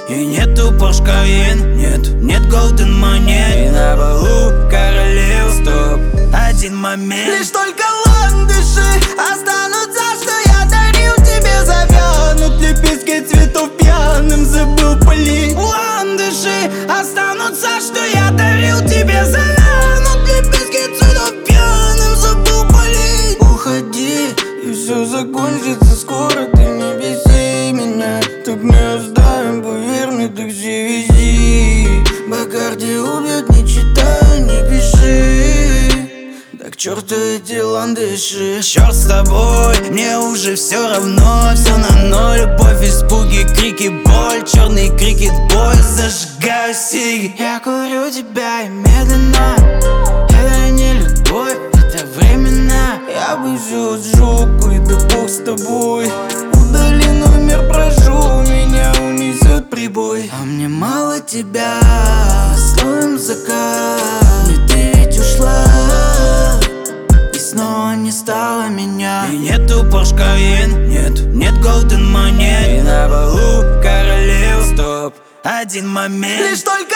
И нету Porsche Cayenne, нет golden монет. И на балу королев, стоп, один момент. Лишь только ландыши останутся, что я дарил тебе. Завянут лепестки цветов пьяным, забыл полить. Ландыши останутся, что я дарил тебе. Завянут лепестки цветов пьяным, забыл полить. Уходи, и все закончится скоро. Ты не беси меня, так не оставим, поверь мне, такси вези. Бакарди убьет, не читай, не пиши. Да к черту эти ландыши. Черт с тобой, мне уже все равно. Все на ноль, любовь, испуги, крики, боль. Черный крикет, бой, зажигаю сиги. Я курю тебя и медленно. Это не любовь, это временно. Я бы все сжег, и да бог с тобой. Удали номер, прошу, меня унесет прибой. А мне мало тебя, стоим закат. И ты ведь ушла, и снова не стало меня. И нету Porsche Cayenne, нет golden монет. И на балу королев, стоп, один момент. Лишь только